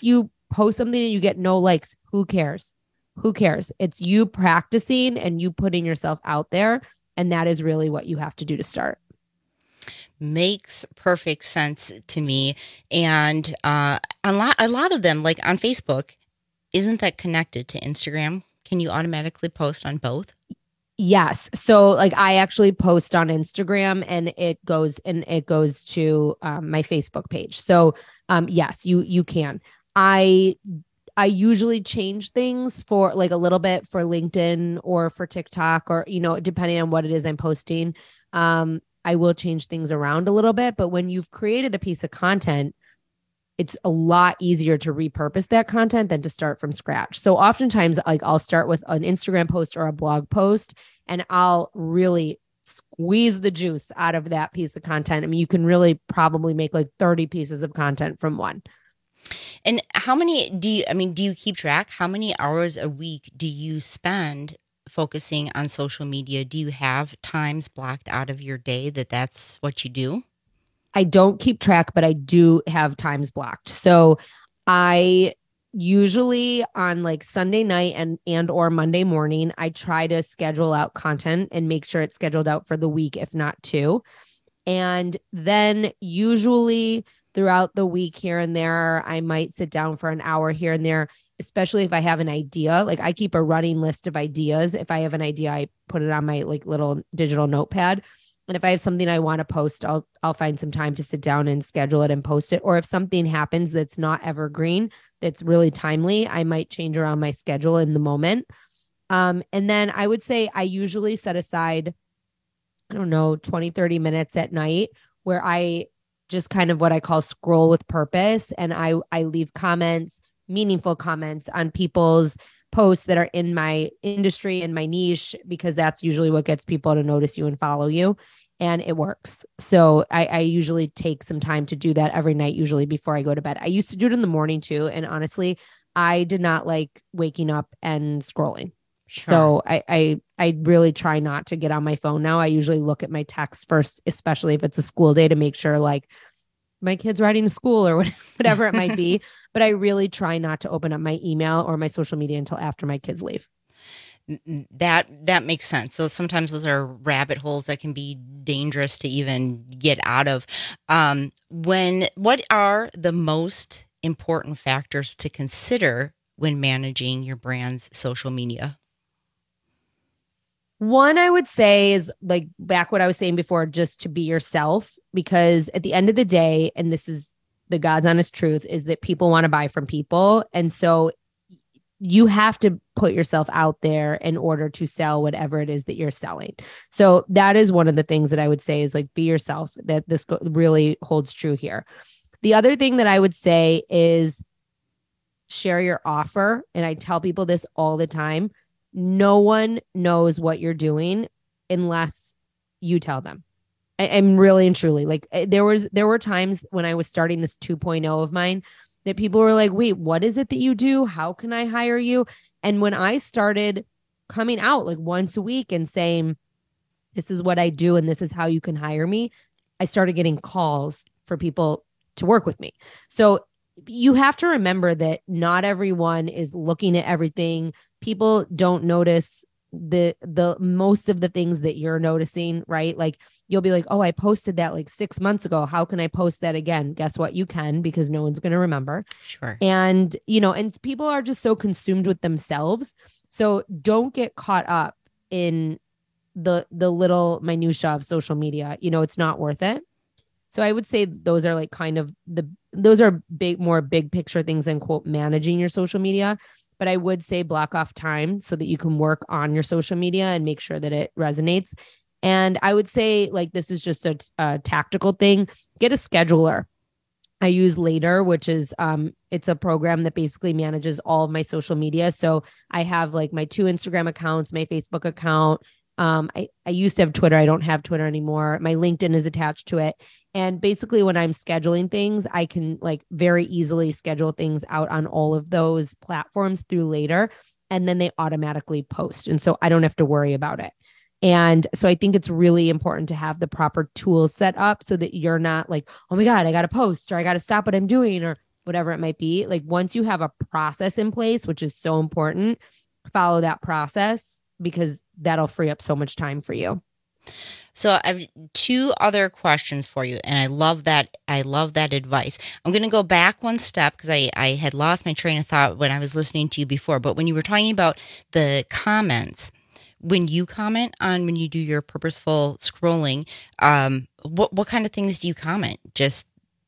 post something and you get no likes, who cares? Who cares? It's you practicing and you putting yourself out there. And that is really what you have to do to start. Makes perfect sense to me. And uh, a lot, a lot of them, like on Facebook, isn't that connected to Instagram? Can you automatically post on both? Yes. So like I actually post on Instagram and it goes and it goes to um, my Facebook page. So um, yes, you you can. I I usually change things for like a little bit for LinkedIn or for TikTok or, you know, depending on what it is I'm posting. Um, I will change things around a little bit. But when you've created a piece of content, it's a lot easier to repurpose that content than to start from scratch. So oftentimes, like I'll start with an Instagram post or a blog post, and I'll really squeeze the juice out of that piece of content. I mean, you can really probably make like thirty pieces of content from one. And how many do you, I mean, do you keep track? How many hours a week do you spend focusing on social media? Do you have times blocked out of your day that that's what you do? I don't keep track, but I do have times blocked. So I usually on like Sunday night and, and or Monday morning, I try to schedule out content and make sure it's scheduled out for the week, if not two. And then usually throughout the week here and there, I might sit down for an hour here and there, especially if I have an idea. Like I keep a running list of ideas. If I have an idea, I put it on my like little digital notepad. And if I have something I want to post, I'll I'll find some time to sit down and schedule it and post it. Or if something happens that's not evergreen, that's really timely, I might change around my schedule in the moment. Um, and then I would say I usually set aside, I don't know, twenty, thirty minutes at night where I just kind of what I call scroll with purpose. And I, I leave comments, meaningful comments on people's posts that are in my industry and my niche, because that's usually what gets people to notice you and follow you. And it works. So I, I usually take some time to do that every night, usually before I go to bed. I used to do it in the morning too. And honestly, I did not like waking up and scrolling. Sure. So I, I, I really try not to get on my phone now. I usually look at my texts first, especially if it's a school day, to make sure like my kid's riding to school or whatever it might be. But I really try not to open up my email or my social media until after my kids leave. That that makes sense. So sometimes those are rabbit holes that can be dangerous to even get out of. Um, when what are the most important factors to consider when managing your brand's social media? One, I would say is like back what I was saying before, just to be yourself, because at the end of the day, and this is the God's honest truth, is that people want to buy from people. And so you have to put yourself out there in order to sell whatever it is that you're selling. So that is one of the things that I would say is like, be yourself, that this go- really holds true here. The other thing that I would say is share your offer. And I tell people this all the time. No one knows what you're doing unless you tell them. I, I'm really and truly like there was, there were times when I was starting this two point oh of mine that people were like, wait, what is it that you do? How can I hire you? And when I started coming out like once a week and saying, this is what I do and this is how you can hire me, I started getting calls for people to work with me. So you have to remember that not everyone is looking at everything. People don't notice the the most of the things that you're noticing, right? Like you'll be like, oh, I posted that like six months ago. How can I post that again? Guess what? You can, because no one's going to remember. Sure. And, you know, and people are just so consumed with themselves. So don't get caught up in the the little minutia of social media. You know, it's not worth it. So I would say those are like kind of the, those are big, more big picture things than quote managing your social media. But I would say block off time so that you can work on your social media and make sure that it resonates. And I would say like, this is just a, a tactical thing. Get a scheduler. I use Later, which is, um, it's a program that basically manages all of my social media. So I have like my two Instagram accounts, my Facebook account. Um, I, I used to have Twitter. I don't have Twitter anymore. My LinkedIn is attached to it. And basically when I'm scheduling things, I can like very easily schedule things out on all of those platforms through Later, and then they automatically post. And so I don't have to worry about it. And so I think it's really important to have the proper tools set up so that you're not like, oh my God, I got to post, or I got to stop what I'm doing, or whatever it might be. Like once you have a process in place, which is so important, follow that process because that'll free up so much time for you. So I have two other questions for you, and I love that. I love that advice. I'm going to go back one step because I, I had lost my train of thought when I was listening to you before. But when you were talking about the comments, when you comment on, when you do your purposeful scrolling, um, what, what kind of things do you comment? Just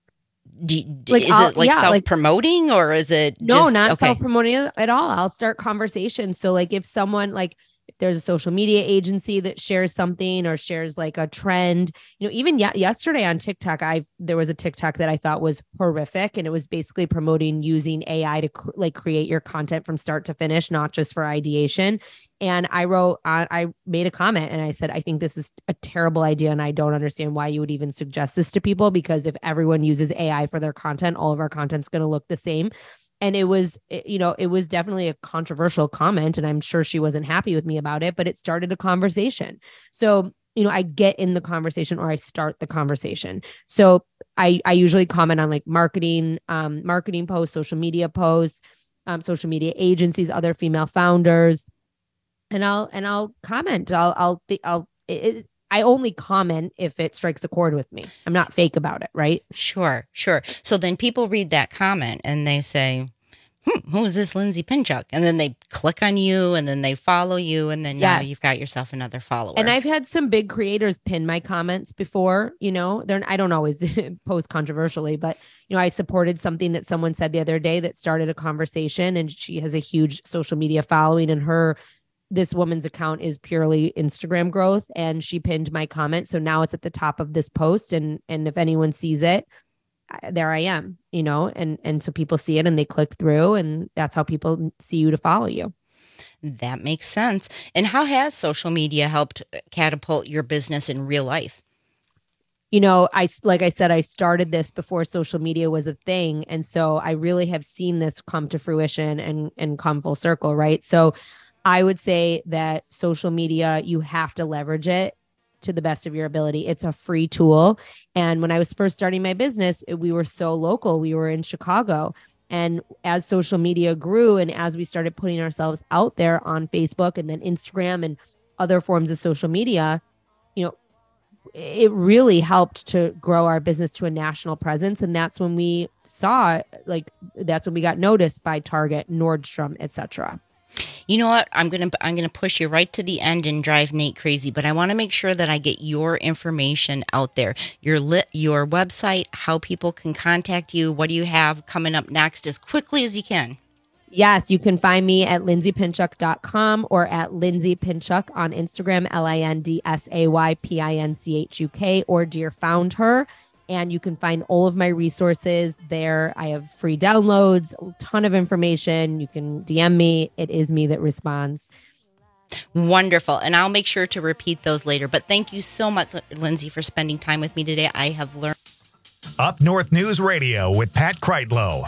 Do you, like, is I'll, it like yeah, self-promoting like, or is it no, just, not okay. self-promoting at all. I'll start conversations. So like if someone like if there's a social media agency that shares something or shares like a trend, you know, even y- yesterday on TikTok, I there was a TikTok that I thought was horrific, and it was basically promoting using A I to cr- like create your content from start to finish, not just for ideation. And I wrote, uh, I made a comment and I said, I think this is a terrible idea. And I don't understand why you would even suggest this to people, because if everyone uses A I for their content, all of our content's going to look the same. And it was, you know, it was definitely a controversial comment, and I'm sure she wasn't happy with me about it, but it started a conversation. So, you know, I get in the conversation or I start the conversation. So I, I usually comment on like marketing, um, marketing posts, social media posts, um, social media agencies, other female founders. And I'll, and I'll comment, I'll, I'll, I'll, it, I only comment if it strikes a chord with me. I'm not fake about it. Right. Sure. Sure. So then people read that comment and they say, hmm, who is this Lindsay Pinchuk? And then they click on you and then they follow you. And then now yes. you've got yourself another follower. And I've had some big creators pin my comments before, you know, they're, I don't always post controversially, but you know, I supported something that someone said the other day that started a conversation, and she has a huge social media following, and her this woman's account is purely Instagram growth, and she pinned my comment. So now it's at the top of this post. And, and if anyone sees it, I, there I am, you know, and, and so people see it and they click through, and that's how people see you to follow you. That makes sense. And how has social media helped catapult your business in real life? You know, I, like I said, I started this before social media was a thing. And so I really have seen this come to fruition and, and come full circle. Right. So I would say that social media, you have to leverage it to the best of your ability. It's a free tool. And when I was first starting my business, we were so local. We were in Chicago. And as social media grew and as we started putting ourselves out there on Facebook and then Instagram and other forms of social media, you know, it really helped to grow our business to a national presence. And that's when we saw, like, that's when we got noticed by Target, Nordstrom, et cetera. You know what? I'm going to I'm going to push you right to the end and drive Nate crazy, but I want to make sure that I get your information out there. Your lit, your website, how people can contact you, what do you have coming up next as quickly as you can. Yes, you can find me at lindsay pinchuk dot com or at Lindsay Pinchuk on Instagram, L I N D S A Y P I N C H U K, or Dear Found Her. And you can find all of my resources there. I have free downloads, a ton of information. You can D M me. It is me that responds. Wonderful. And I'll make sure to repeat those later. But thank you so much, Lindsay, for spending time with me today. I have learned. Up North News Radio with Pat Kreitlow.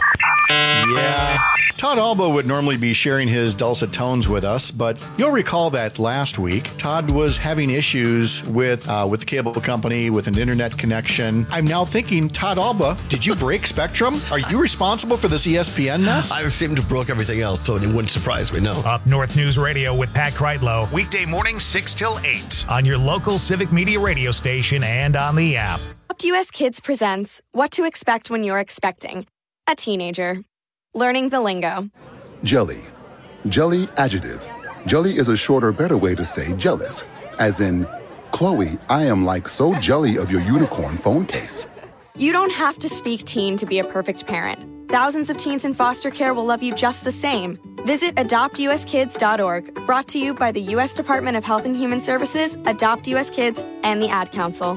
Yeah. Todd Alba would normally be sharing his dulcet tones with us, but you'll recall that last week, Todd was having issues with uh, with the cable company, with an internet connection. I'm now thinking, Todd Alba, did you break Spectrum? Are you responsible for this E S P N mess? I seem to have broke everything else, so it wouldn't surprise me, no. Up North News Radio with Pat Kreitlow, weekday mornings six till eight on your local Civic Media radio station and on the app. Adopt U S Kids presents What to Expect When You're Expecting a Teenager. Learning the lingo. Jelly. Jelly adjective. Jelly is a shorter, better way to say jealous. As in, Chloe, I am like so jelly of your unicorn phone case. You don't have to speak teen to be a perfect parent. Thousands of teens in foster care will love you just the same. Visit adopt u s kids dot org. Brought to you by the U S Department of Health and Human Services, Adopt U S Kids, and the Ad Council.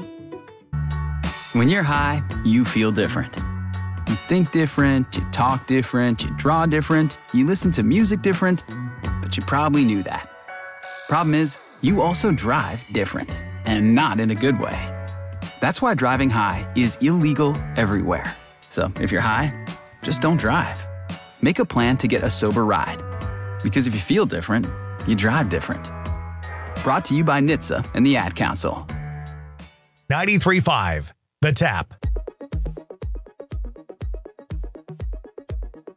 When you're high, you feel different. You think different, you talk different, you draw different, you listen to music different, but you probably knew that. Problem is, you also drive different, and not in a good way. That's why driving high is illegal everywhere. So if you're high, just don't drive. Make a plan to get a sober ride. Because if you feel different, you drive different. Brought to you by N H T S A and the Ad Council. ninety-three point five The Tap.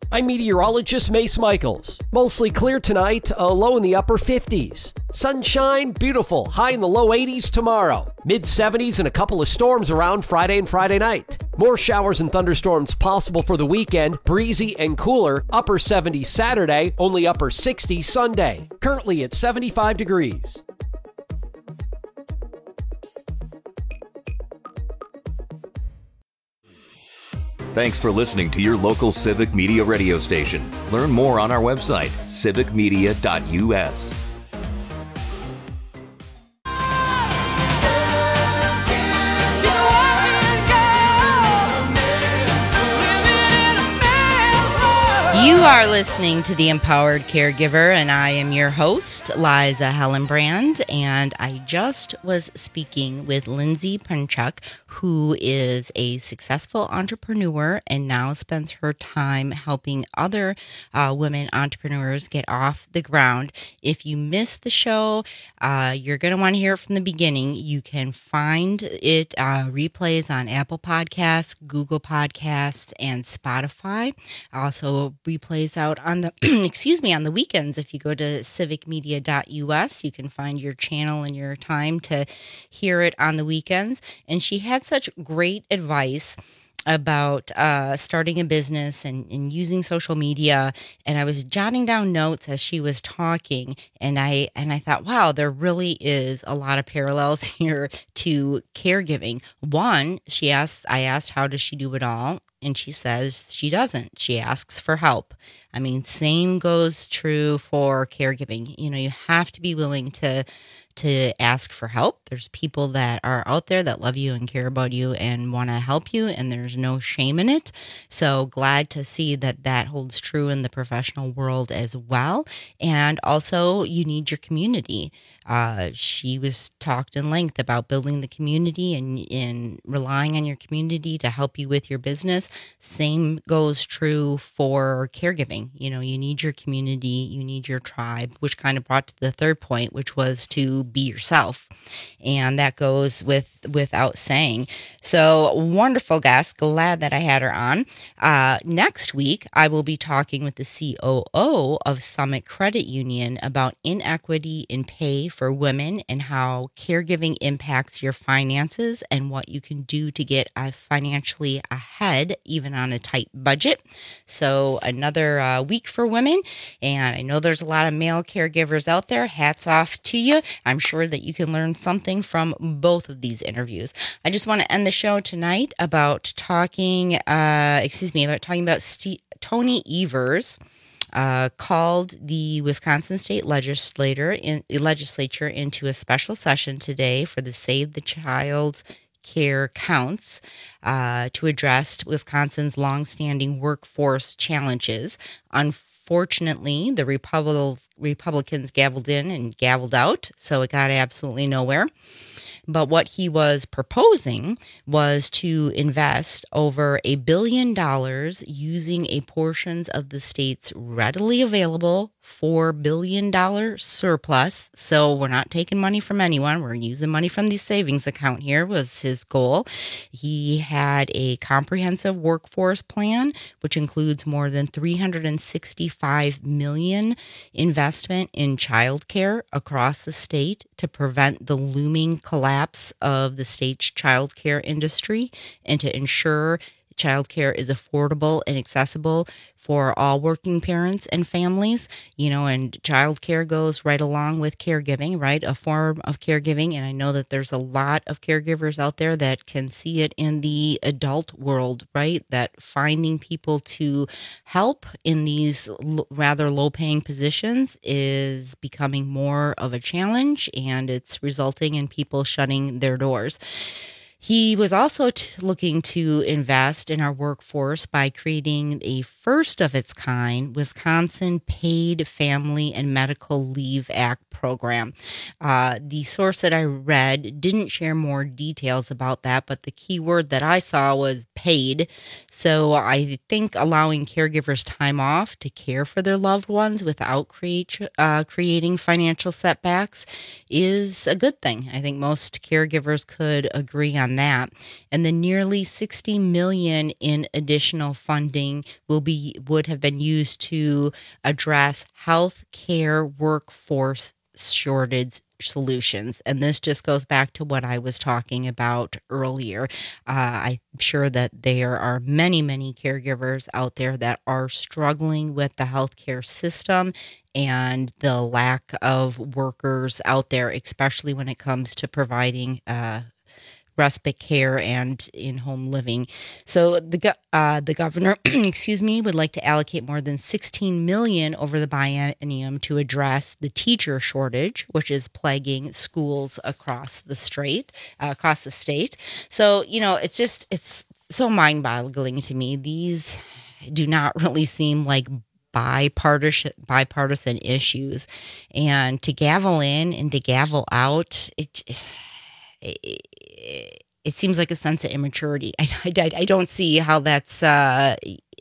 I'm meteorologist Mace Michaels. Mostly clear tonight, a low in the upper fifties. Sunshine, beautiful, high in the low eighties tomorrow. mid seventies and a couple of storms around Friday and Friday night. More showers and thunderstorms possible for the weekend, breezy and cooler, upper seventies Saturday, only upper sixties Sunday. Currently at seventy-five degrees. Thanks for listening to your local Civic Media radio station. Learn more on our website, civic media dot u s. You are listening to The Empowered Caregiver, and I am your host, Liza Hellenbrand, and I just was speaking with Lindsay Pinchuk, who is a successful entrepreneur and now spends her time helping other uh, women entrepreneurs get off the ground. If you missed the show, uh, you're going to want to hear it from the beginning. You can find it uh, replays on Apple Podcasts, Google Podcasts, and Spotify. Also, replays out on the excuse me on the weekends. If you go to civic media dot u s, you can find your channel and your time to hear it on the weekends. And she had such great advice about uh, starting a business and, and using social media. And I was jotting down notes as she was talking, and I and I thought, wow, there really is a lot of parallels here to caregiving. One, she asked, I asked, how does she do it all? And she says she doesn't. She asks for help. I mean, same goes true for caregiving. You know, you have to be willing to to ask for help. There's people that are out there that love you and care about you and want to help you, and there's no shame in it. So glad to see that that holds true in the professional world as well. And also, you need your community. Uh, she was talked in length about building the community and, and relying on your community to help you with your business. Same goes true for caregiving. You know, you need your community, you need your tribe, which kind of brought to the third point, which was to be yourself. And that goes with without saying. So wonderful guest. Glad that I had her on. Uh, next week, I will be talking with the C O O of Summit Credit Union about inequity in pay for women and how caregiving impacts your finances and what you can do to get uh, financially ahead, even on a tight budget. So another uh, week for women. And I know there's a lot of male caregivers out there. Hats off to you. I'm sure that you can learn something from both of these interviews. I just want to end the show tonight about talking, uh, excuse me, about talking about Steve, Tony Evers. Uh, called the Wisconsin State Legislature in, legislature into a special session today for the Save the Child Care Counts uh, to address Wisconsin's longstanding workforce challenges. Unfortunately, the Repub- Republicans gavelled in and gavelled out, so it got absolutely nowhere. But what he was proposing was to invest over a billion dollars using a portions of the state's readily available four billion dollars surplus. So we're not taking money from anyone. We're using money from the savings account here was his goal. He had a comprehensive workforce plan, which includes more than three hundred sixty-five million dollars investment in childcare across the state to prevent the looming collapse of the state's childcare industry and to ensure childcare is affordable and accessible for all working parents and families, you know, and childcare goes right along with caregiving, right? A form of caregiving. And I know that there's a lot of caregivers out there that can see it in the adult world, right? That finding people to help in these l- rather low paying positions is becoming more of a challenge, and it's resulting in people shutting their doors. He was also t- looking to invest in our workforce by creating a first of its kind Wisconsin Paid Family and Medical Leave Act program. Uh, the source that I read didn't share more details about that, but the key word that I saw was paid. So I think allowing caregivers time off to care for their loved ones without create, uh, creating financial setbacks is a good thing. I think most caregivers could agree on on that. And the nearly sixty million dollars in additional funding will be would have been used to address health care workforce shortage solutions. And this just goes back to what I was talking about earlier. Uh, I'm sure that there are many, many caregivers out there that are struggling with the healthcare system and the lack of workers out there, especially when it comes to providing uh, respite care and in-home living. So the uh, the governor, excuse me, would like to allocate more than sixteen million dollars over the biennium to address the teacher shortage, which is plaguing schools across the state. Uh, across the state. So you know, it's just it's so mind-boggling to me. These do not really seem like bipartisan bipartisan issues, and to gavel in and to gavel out, it. it It seems like a sense of immaturity. I, I, I don't see how that's uh,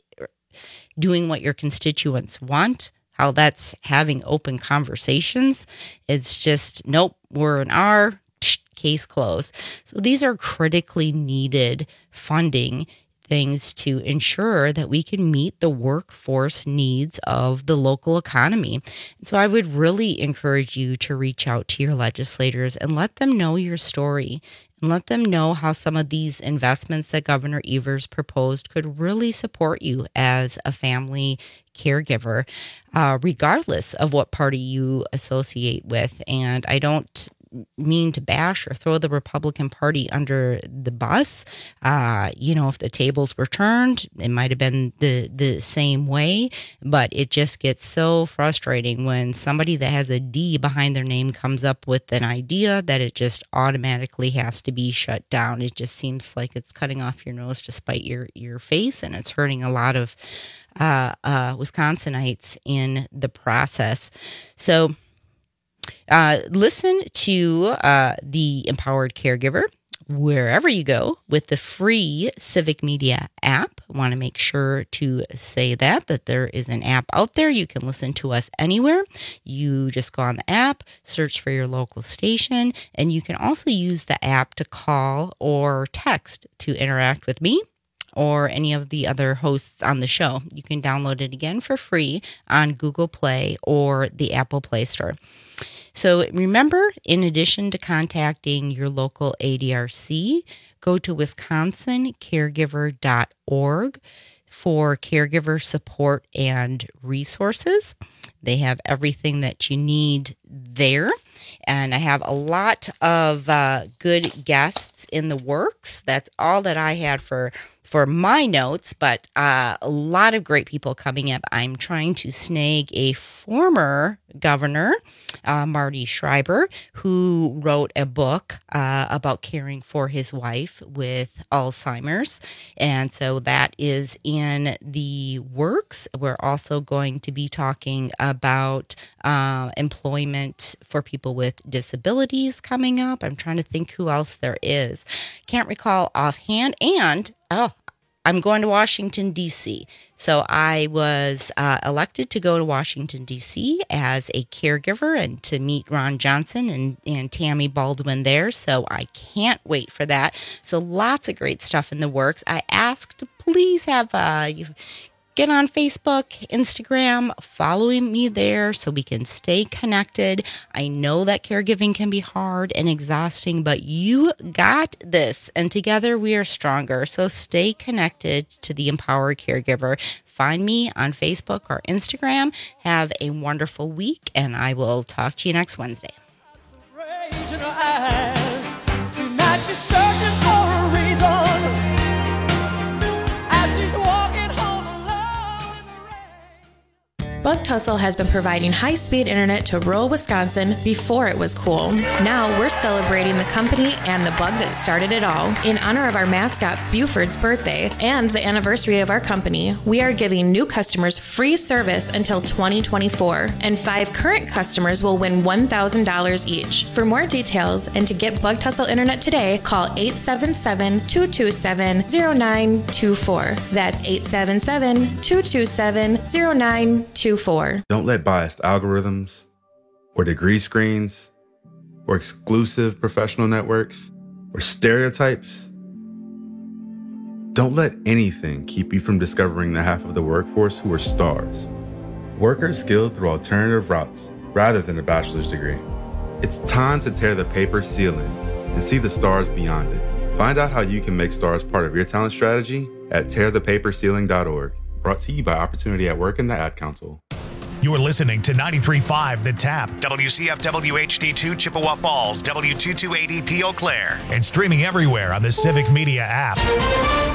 doing what your constituents want, how that's having open conversations. It's just, nope, we're an R, case closed. So these are critically needed funding things to ensure that we can meet the workforce needs of the local economy. So I would really encourage you to reach out to your legislators and let them know your story and let them know how some of these investments that Governor Evers proposed could really support you as a family caregiver, uh, regardless of what party you associate with. And I don't mean to bash or throw the Republican Party under the bus. Uh, you know, if the tables were turned, it might have been the, the same way, but it just gets so frustrating when somebody that has a D behind their name comes up with an idea that it just automatically has to be shut down. It just seems like it's cutting off your nose to spite your, your face, and it's hurting a lot of uh, uh, Wisconsinites in the process. So, Uh, listen to uh, the Empowered Caregiver wherever you go with the free Civic Media app. I want to make sure to say that, that there is an app out there. You can listen to us anywhere. You just go on the app, search for your local station, and you can also use the app to call or text to interact with me or any of the other hosts on the show. You can download it again for free on Google Play or the Apple Play Store. So remember, in addition to contacting your local A D R C, go to wisconsin caregiver dot org for caregiver support and resources. They have everything that you need there. And I have a lot of uh, good guests in the works. That's all that I had for for my notes, but uh, a lot of great people coming up. I'm trying to snag a former governor, uh, Marty Schreiber, who wrote a book uh, about caring for his wife with Alzheimer's. And so that is in the works. We're also going to be talking about uh, employment for people with disabilities coming up. I'm trying to think who else there is. Can't recall offhand. And, oh, I'm going to Washington, D C So I was uh, elected to go to Washington, D C as a caregiver and to meet Ron Johnson and, and Tammy Baldwin there. So I can't wait for that. So lots of great stuff in the works. I asked to please have uh, you get on Facebook, Instagram, following me there so we can stay connected. I know that caregiving can be hard and exhausting, but you got this, and together we are stronger. So stay connected to the Empowered Caregiver. Find me on Facebook or Instagram. Have a wonderful week, and I will talk to you next Wednesday. Tonight she's searching for a reason as she's walking. Bug Tussle has been providing high-speed internet to rural Wisconsin before it was cool. Now we're celebrating the company and the bug that started it all. In honor of our mascot Buford's birthday and the anniversary of our company, we are giving new customers free service until twenty twenty-four, and five current customers will win one thousand dollars each. For more details and to get Bug Tussle internet today, call eight seven seven, two two seven, zero nine two four. That's eight seven seven, two two seven, zero nine two four. Don't let biased algorithms or degree screens or exclusive professional networks or stereotypes? Don't let anything keep you from discovering the half of the workforce who are stars. Workers skilled through alternative routes rather than a bachelor's degree. It's time to tear the paper ceiling and see the stars beyond it. Find out how you can make stars part of your talent strategy at tear the paper ceiling dot org. Brought to you by Opportunity at Work and the Ad Council. You're listening to ninety-three point five The Tap, W C F W H D two Chippewa Falls, W two two eight E P Eau Claire, and streaming everywhere on the Civic Media app.